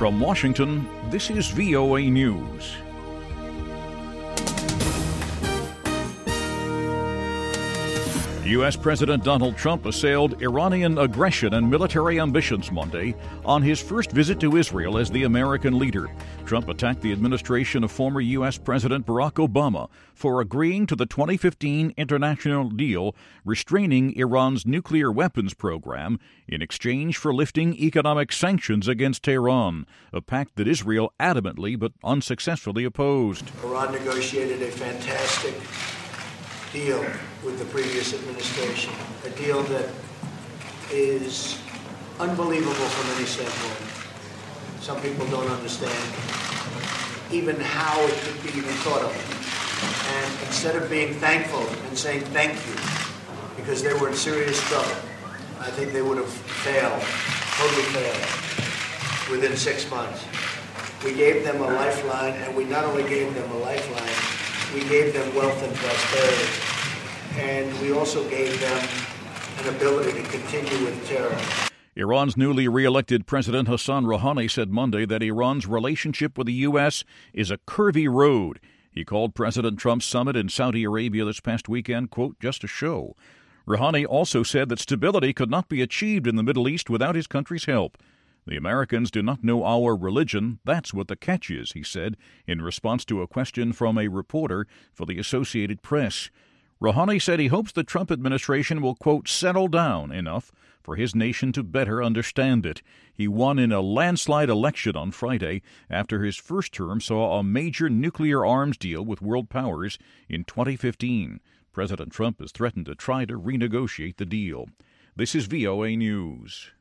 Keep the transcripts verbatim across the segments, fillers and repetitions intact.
From Washington, this is V O A News. U S. President Donald Trump assailed Iranian aggression and military ambitions Monday on his first visit to Israel as the American leader. Trump attacked the administration of former U S. President Barack Obama for agreeing to the twenty fifteen international deal restraining Iran's nuclear weapons program in exchange for lifting economic sanctions against Tehran, a pact that Israel adamantly but unsuccessfully opposed. Iran negotiated a fantastic deal with the previous administration, a deal that is unbelievable from any standpoint. Some people don't understand even how it could be even thought of. And instead of being thankful and saying thank you, because they were in serious trouble, I think they would have failed, totally failed, within six months. We gave them a lifeline, and we not only gave them a lifeline, we gave them wealth and prosperity, and we also gave them an ability to continue with terror. Iran's newly re-elected President Hassan Rouhani said Monday that Iran's relationship with the U S is a curvy road. He called President Trump's summit in Saudi Arabia this past weekend, quote, just a show. Rouhani also said that stability could not be achieved in the Middle East without his country's help. The Americans do not know our religion. That's what the catch is, he said, in response to a question from a reporter for the Associated Press. Rouhani said he hopes the Trump administration will, quote, settle down enough for his nation to better understand it. He won in a landslide election on Friday after his first term saw a major nuclear arms deal with world powers in twenty fifteen. President Trump has threatened to try to renegotiate the deal. This is V O A News.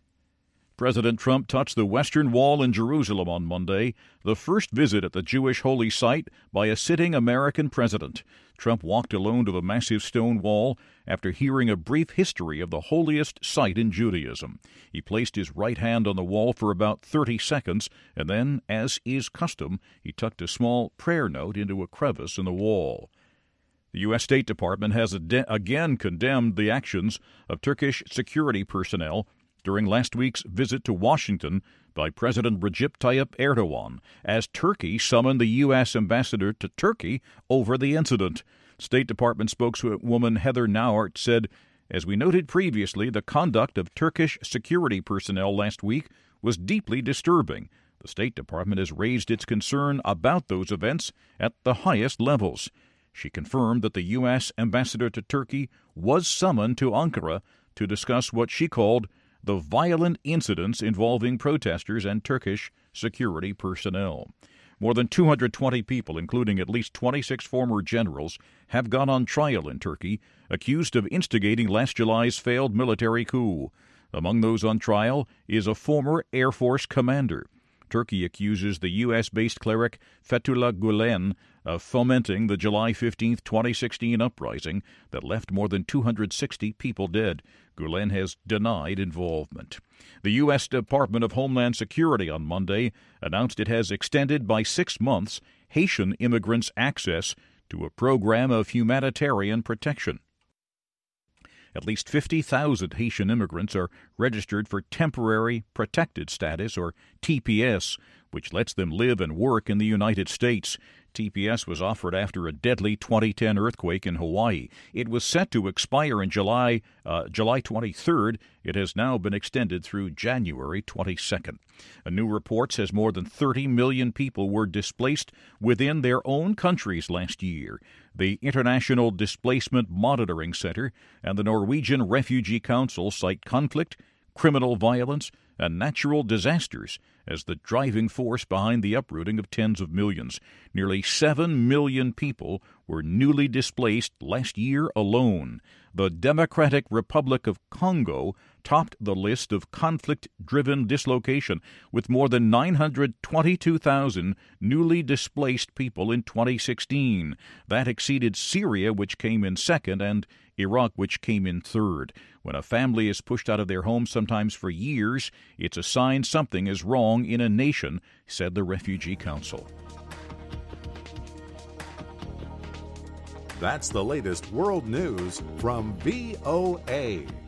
President Trump touched the Western Wall in Jerusalem on Monday, the first visit at the Jewish holy site by a sitting American president. Trump walked alone to the massive stone wall after hearing a brief history of the holiest site in Judaism. He placed his right hand on the wall for about thirty seconds, and then, as is custom, he tucked a small prayer note into a crevice in the wall. The U S. State Department has ad- again condemned the actions of Turkish security personnel during last week's visit to Washington by President Recep Tayyip Erdogan, as Turkey summoned the U S ambassador to Turkey over the incident. State Department spokeswoman Heather Nauert said, as we noted previously, the conduct of Turkish security personnel last week was deeply disturbing. The State Department has raised its concern about those events at the highest levels. She confirmed that the U S ambassador to Turkey was summoned to Ankara to discuss what she called the violent incidents involving protesters and Turkish security personnel. More than two hundred twenty people, including at least twenty-six former generals, have gone on trial in Turkey, accused of instigating last July's failed military coup. Among those on trial is a former Air Force commander. Turkey accuses the U S-based cleric Fethullah Gulen of fomenting the July fifteenth, twenty sixteen uprising that left more than two hundred sixty people dead. Gulen has denied involvement. The U S. Department of Homeland Security on Monday announced it has extended by six months Haitian immigrants' access to a program of humanitarian protection. At least fifty thousand Haitian immigrants are registered for Temporary Protected Status, or T P S, which lets them live and work in the United States. T P S was offered after a deadly twenty ten earthquake in Hawaii. It was set to expire in July, uh, July twenty-third. It has now been extended through January twenty-second. A new report says more than thirty million people were displaced within their own countries last year. The International Displacement Monitoring Center and the Norwegian Refugee Council cite conflict, criminal violence, and natural disasters as the driving force behind the uprooting of tens of millions. Nearly seven million people were newly displaced last year alone. The Democratic Republic of Congo topped the list of conflict-driven dislocation, with more than nine hundred twenty-two thousand newly displaced people in twenty sixteen. That exceeded Syria, which came in second, and Iraq, which came in third. When a family is pushed out of their home, sometimes for years, it's a sign something is wrong in a nation, said the Refugee Council. That's the latest world news from V O A.